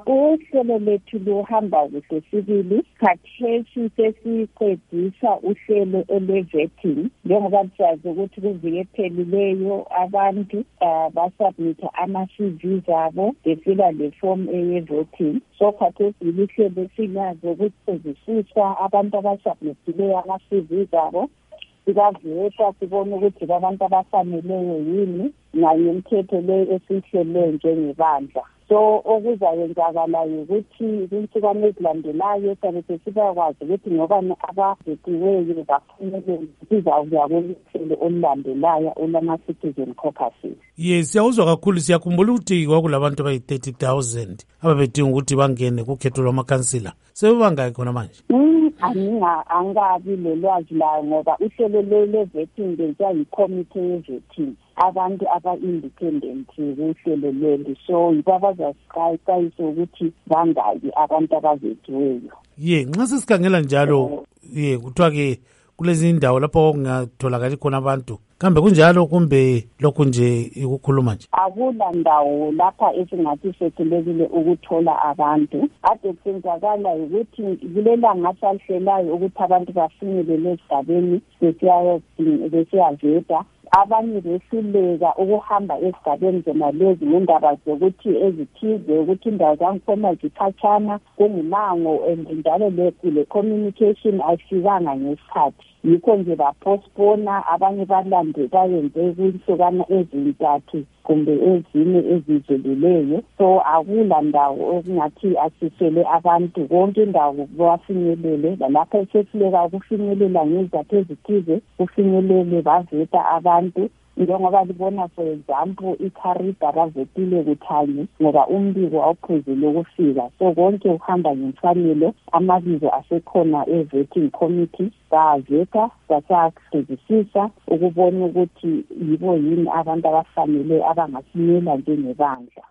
Uhlelo lethu luhamba kuhle sibili. Khathesi sesiqedisa uhlelo ele-vetting. Njengoba siyazi ukuthi kuviki ephelileyo abantu basubmitha ama-CVs abo befila le form eye-voting. So khathesi lihlelo esinazo ukuzisiswa abantu abasubmithileyo ama-CVs abo. Sikaveta sibone ukuthi abantu abafaneleyo yini nayo imithetho le esihlele njengebandla. So okuzayenzakalayo ukuthi insukwini ezilandelayo sabe sesibakwazi ukuthi ngoba abavetiweyo baphumelele sizawuya kwehlelo olulandelayo olama-citizen caucuses. Yes, siyawuzwa kakhulu. Siyakhumbula ukuthi kwakulabantu abayi-30,000 ababedinga ukuthi bangene kukhetho lwamakhansila. Sebebangaki khona manje? Angabi lolwazi layo ngoba uhlelo le-vetting lenziwa yi-committee ye-vetting. Abantu aba-independent kuhlelo leli, so yibo abazasiqayisa ukuthi bangaki abantu abavetiweyo. Nxa sesikhangela njalo kuthiwa-ke kulezi indawo lapho kungatholakali khona abantu, kambe kunjalo kumbe lokhu nje ukukhuluma nje? Akula ndawo lapha esingathi sehlulekile ukuthola abantu. Ade kusenzakala ukuthi kulelanga salihlelayo ukuthi abantu bafinyelele esigabeni besiyaveta. Abanye behluleka ukuhamba esigabeni zona lezi ngendaba zokuthi ezithize ukuthi indawo zangikhona zikhatshana kungumango njalo le communication ayifikanga ngesikhathi. Yikho nje bapostpona, abanye balande bayenze kuhlukana ezintathu kumbe ezine ezidlulileyo. So akula ndawo okungathi asisele abantu konke indawo bafinyelele, lalapho sesileka ukufinyelela ngezizathu ezithize kufinyelele baveta abantu. Njengoba libona for example iKharida bavetile kuthanye ngoba umbiko awuphezulu ukufika. So konke uhamba ngemfanelo, amabizo asekhona e-vetting committee baveta basaqedisisa ukubona ukuthi yibo yini abantu abafanele abangasimela njengebandla.